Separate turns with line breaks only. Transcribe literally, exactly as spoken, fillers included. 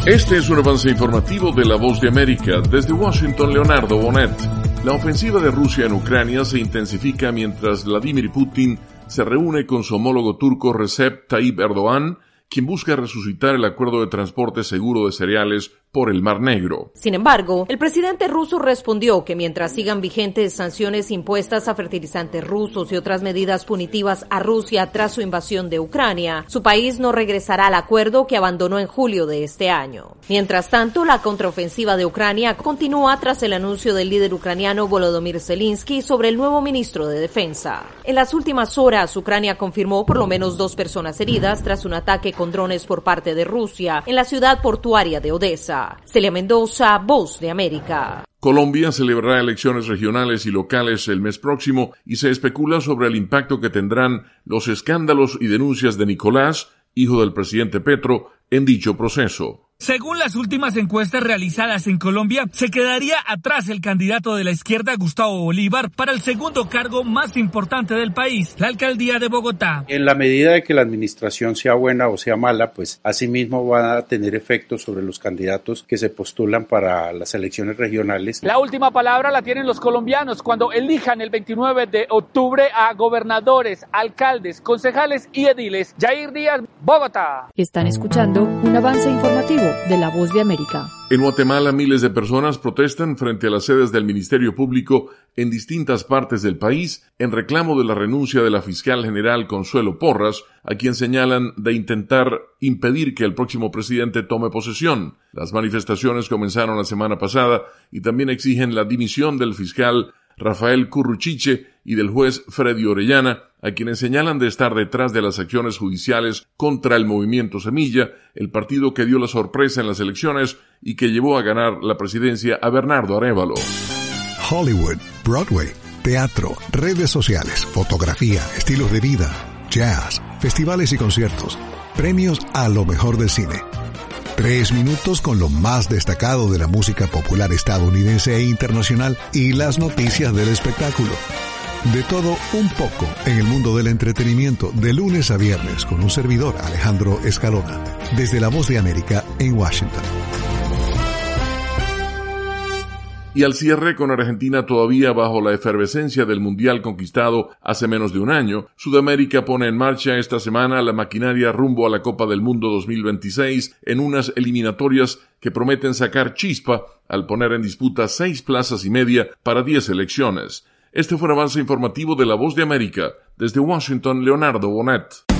Este es un avance informativo de La Voz de América. Desde Washington, Leonardo Bonet. La ofensiva de Rusia en Ucrania se intensifica mientras Vladimir Putin se reúne con su homólogo turco Recep Tayyip Erdogan, quien busca resucitar el acuerdo de transporte seguro de cereales por el Mar Negro.
Sin embargo, el presidente ruso respondió que mientras sigan vigentes sanciones impuestas a fertilizantes rusos y otras medidas punitivas a Rusia tras su invasión de Ucrania, su país no regresará al acuerdo que abandonó en julio de este año. Mientras tanto, la contraofensiva de Ucrania continúa tras el anuncio del líder ucraniano Volodymyr Zelensky sobre el nuevo ministro de Defensa. En las últimas horas, Ucrania confirmó por lo menos dos personas heridas tras un ataque con drones por parte de Rusia en la ciudad portuaria de Odessa. Celia Mendoza, Voz de América.
Colombia celebrará elecciones regionales y locales el mes próximo y se especula sobre el impacto que tendrán los escándalos y denuncias de Nicolás, hijo del presidente Petro, en dicho proceso.
Según las últimas encuestas realizadas en Colombia, se quedaría atrás el candidato de la izquierda, Gustavo Bolívar, para el segundo cargo más importante del país, la alcaldía de Bogotá.
En la medida de que la administración sea buena o sea mala, pues asimismo va a tener efectos sobre los candidatos que se postulan para las elecciones regionales.
La última palabra la tienen los colombianos cuando elijan el veintinueve de octubre a gobernadores, alcaldes, concejales y ediles. Jair Díaz, Bogotá.
Están escuchando un avance informativo de La Voz de América.
En Guatemala, miles de personas protestan frente a las sedes del Ministerio Público en distintas partes del país en reclamo de la renuncia de la fiscal general Consuelo Porras, a quien señalan de intentar impedir que el próximo presidente tome posesión. Las manifestaciones comenzaron la semana pasada y también exigen la dimisión del fiscal Rafael Curruchiche y del juez Freddy Orellana, a quienes señalan de estar detrás de las acciones judiciales contra el Movimiento Semilla, el partido que dio la sorpresa en las elecciones y que llevó a ganar la presidencia a Bernardo Arévalo.
Hollywood, Broadway, teatro, redes sociales, fotografía, estilos de vida, jazz, festivales y conciertos, premios a lo mejor del cine. Tres minutos con lo más destacado de la música popular estadounidense e internacional y las noticias del espectáculo. De todo un poco en el mundo del entretenimiento, de lunes a viernes, con un servidor, Alejandro Escalona, desde La Voz de América en Washington.
Y al cierre, con Argentina todavía bajo la efervescencia del Mundial conquistado hace menos de un año, Sudamérica pone en marcha esta semana la maquinaria rumbo a la Copa del Mundo dos mil veintiséis en unas eliminatorias que prometen sacar chispa al poner en disputa seis plazas y media para diez elecciones. Este fue un avance informativo de La Voz de América. Desde Washington, Leonardo Bonet.